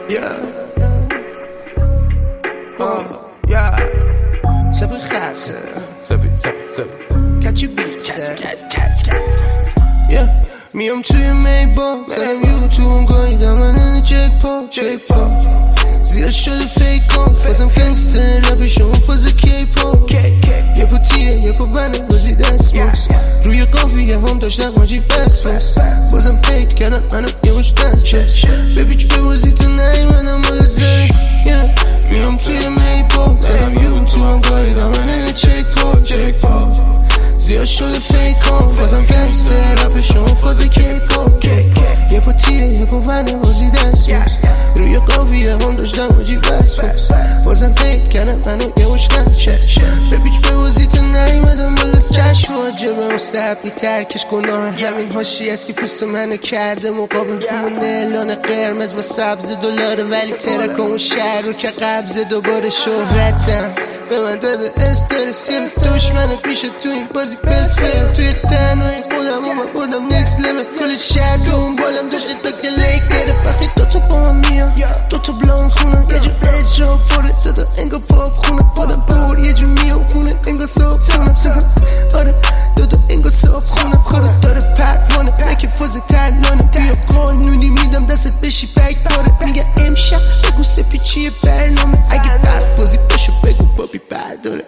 سبی خاصه کچی بیتسه میام توی میبا زدم یوتیوب گاهیدم من چک پا زیاد شده فیک کن فازم گنگستر رپشون فاز کی پا یه پا تیه یه پا ونه بازی دست موز روی قافیه هم داشتم ماجی بس بازم پیک کردم منو یه باش دست ببیچ به بازی تو نیمنم مال زنگ میام توی میبا زدم یوتیوب گاهیدم من چک پا زیاد شده فیک کن فازم گنگستر رپشون فاز کی پا یه پا تیه یه پا ونه بازی دست موز روی قافیه هم داشتم ماجی بس بازم پیک کردم منو یه باش دست ببیچ به بازی تو نیمدم بالا چشم واجبه مستحبی ترکش گناه همین هاشی است که پوست منو کرده مقابل همون اعلان قرمز با سبز دلار ولی ترک اون شهر رو که قبض دوباره شهرتم به من داده استرس دشمنت میشه تو این بازی بس فیلم توی تنهایی خودم اومد بردم نکس لمه کل شهر دون بالم داشته تا گلیک گرفت وقتی دوتا با من میام دوتا بلان خونم یه جو اجرا پره دوتا انگا پاپ خونم بادم بور یه جو میام خونه انگا صاحب خونم آره دوتا انگا صاحب خونم خورد داره پروانه نکه فاز ترنانه بیا قانونی میدم دستت بشی فک باره میگه امشب بگو سپیچیه برنامه اگه برفازی باشو بگو بابی برداره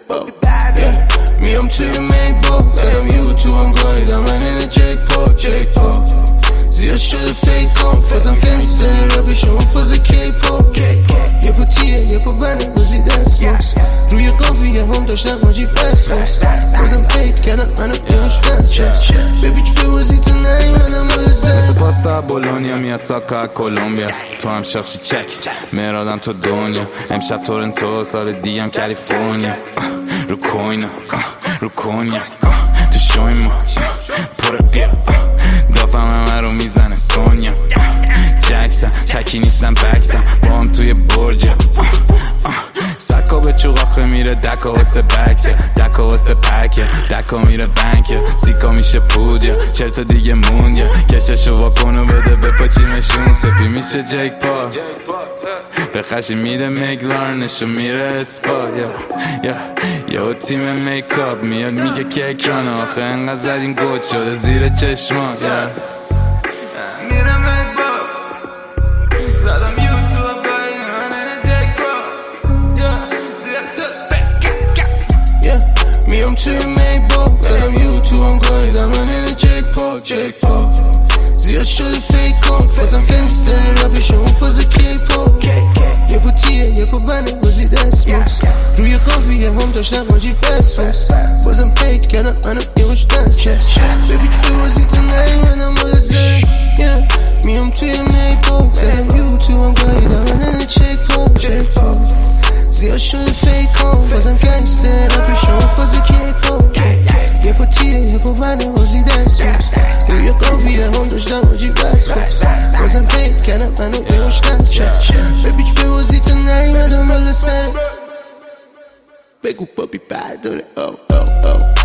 میام توی میبا زدم یوتیوب گاهیدم من چک پا زیاد شده فیک کن فازم گنگستر رپشون فاز کی پا یه پا تیه یه پا ونه بازی دست موز روی قافیه هم داشتم ماجی بس بازم پیک کردم منو یهاش دست ببیچ به بازی تو نیمنم بالا زن پاستا بولونیا میاد ساکا کولومبیا تو هم شخصی چک مرادم تو دنیا امشب تورنتو سال دیگم کالیفرنیا رو کوینا رو کنیا تو شوی ما پره بیا دافم همه رو میزنه سونیا جکسم تکی نیستم بکسم با هم توی برجه سکا به چوق آخه میره دکا واسه بکسه دکا واسه پکه دکا میره بنکه سیکا میشه پودیا 40 تا دیگه موندیا کششو واکنو بده به پاچیمشون سپی میشه جک پا به خشی میده میگلارنشو میره اسپا یا تیم میکاپ میاد میگه که اکرانه آخه انقدر زدیم گوت شده زیر چشما میره میبا زدم یوتیوب گاهی من جک پا میام توی میبا زدم یوتیوب گاهیدم من چک پا زیاد شده فیک کن فازم گنگستر رپشون فاز کی پا یه پا تیه یه پا ونه بازی دست موز روی قافیه هم داشتم ماجی بس بازم پیک کردم منو یه باش دست ببیچ به بازی تو نیمنم بالا زنگ میام توی میبا زدم یوتیوب گاهیدم من چک پا زیاد شده فیک کن فازم گنگستر رپشون فاز کی پا یه پا تیه یه پا ونه بازی دست موز روی قافیه هم داشتم ماجی بس بازم پیک کردم منو یه باش دست ببیچ به بازی تو نیمدم بالا سر بگو بابی برداره